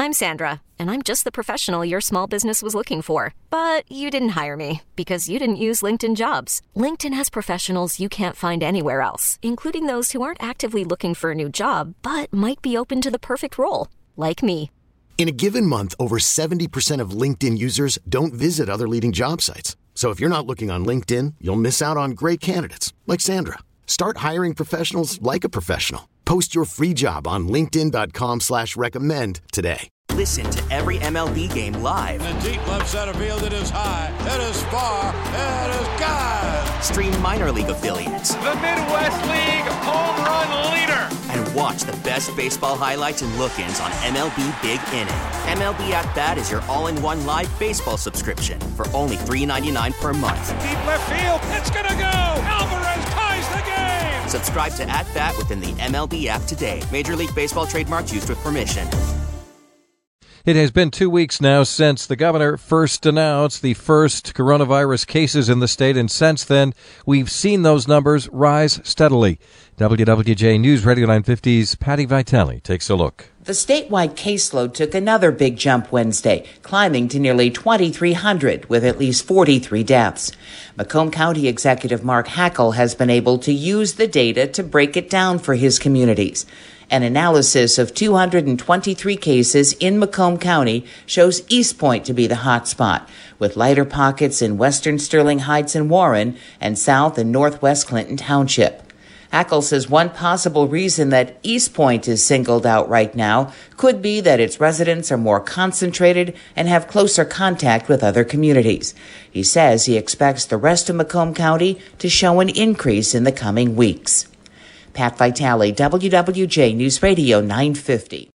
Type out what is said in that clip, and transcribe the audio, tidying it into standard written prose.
I'm Sandra, and I'm just the professional your small business was looking for. But you didn't hire me because you didn't use LinkedIn Jobs. LinkedIn has professionals you can't find anywhere else, including those who aren't actively looking for a new job, but might be open to the perfect role, like me. In a given month, over 70% of LinkedIn users don't visit other leading job sites. So if you're not looking on LinkedIn, you'll miss out on great candidates like Sandra. Start hiring professionals like a professional. Post your free job on linkedin.com/recommend today. Listen to every MLB game live. In the deep left center field, it is high, it is far, it is gone. Stream minor league affiliates. The Midwest League home run leader. And watch the best baseball highlights and look-ins on MLB Big Inning. MLB At Bat is your all-in-one live baseball subscription for only $3.99 per month. Deep left field, it's gonna go. Alvarez ties the game. Subscribe to At Bat within the MLB app today. Major League Baseball trademarks used with permission. It has been 2 weeks now since the governor first announced the first coronavirus cases in the state, and since then, we've seen those numbers rise steadily. WWJ News Radio 950's Patty Vitale takes a look. The statewide caseload took another big jump Wednesday, climbing to nearly 2,300 with at least 43 deaths. Macomb County Executive Mark Hackel has been able to use the data to break it down for his communities. An analysis of 223 cases in Macomb County shows East Point to be the hot spot, with lighter pockets in western Sterling Heights and Warren and south and northwest Clinton Township. Hackel says one possible reason that East Point is singled out right now could be that its residents are more concentrated and have closer contact with other communities. He says he expects the rest of Macomb County to show an increase in the coming weeks. Pat Vitale, WWJ News Radio 950.